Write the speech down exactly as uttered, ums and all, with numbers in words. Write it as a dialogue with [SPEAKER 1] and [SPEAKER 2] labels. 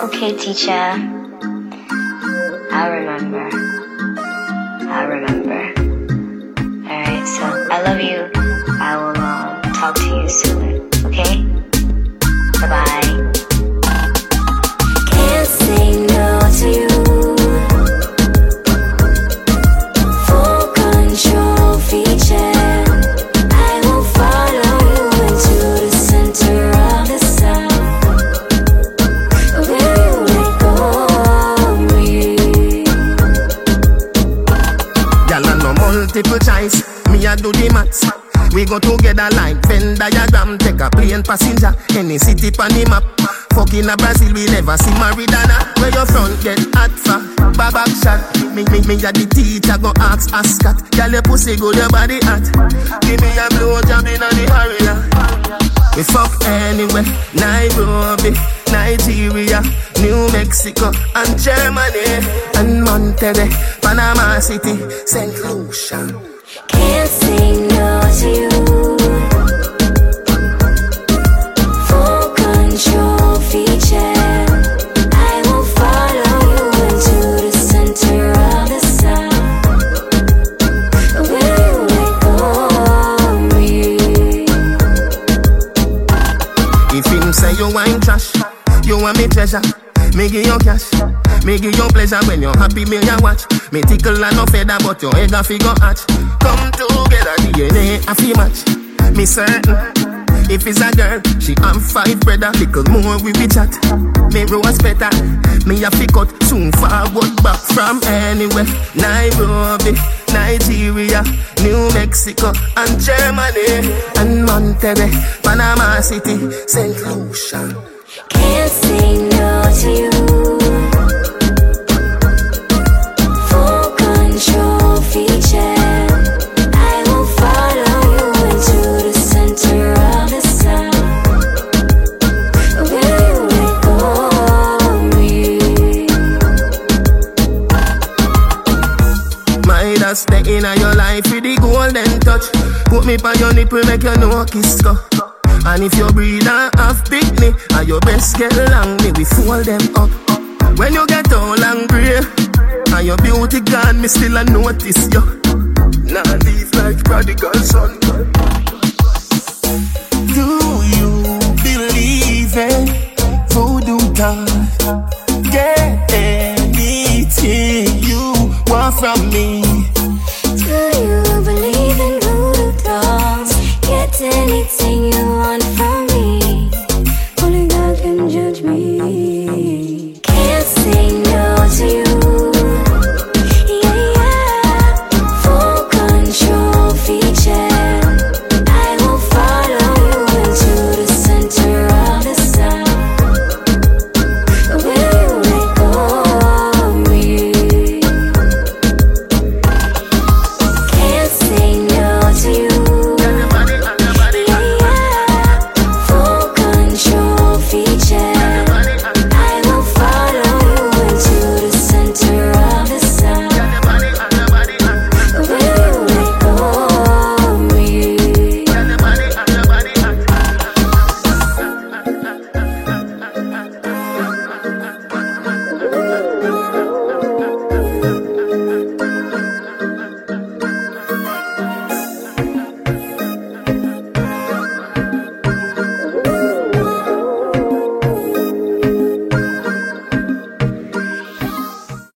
[SPEAKER 1] Okay, teacher. I'll remember. I'll remember. Alright, so I love you. I will um, talk to you soon. Okay? Bye-bye. Can't say no to you. Full control feature. I will follow you into the center of the sun. Will you let go of me?
[SPEAKER 2] Girl, I no multiple choice. Me a do the maths. We go together like Venn diagram. Take a plane passenger, any city pan the map. Fucking a Brazil, we never see Maridana. Where your front get hot for back shot. Me, me, me a the teacher go ask Ascot. Girl, your pussy good, your body hot. Give me a blow job in the area. We fuck anywhere. Nairobi, Nigeria, New Mexico and Germany and Monterrey, Panama City, Saint Lucia.
[SPEAKER 1] Can't say no to you. Full control feature. I will follow you into the center of the sun. Will you let go of me?
[SPEAKER 2] If him say you wine trash, you want me treasure. Me give you cash, me give you pleasure. When you're happy, me you watch. Me tickle and no feather, but your egg a figure hatch. Come together, D N A a fi match. Me certain, if it's a girl, she have five brother. Little more we be chat. Me rose better, me a fi cut soon forward back from anywhere. Nairobi, Nigeria, New Mexico and Germany and Monterrey, Panama City, Saint Lucia.
[SPEAKER 1] Can't say no to you. Full control feature. I will follow you into the center of the sun. Will you let go of me?
[SPEAKER 2] My dad stay in your life with the golden touch. Put me by your nipple, make you know kiss go. And if you breathe and have picnic, and your best get long, me we fold them up. When you get old and grey, and your beauty gone, me still a notice you. Nah, leave like prodigal son.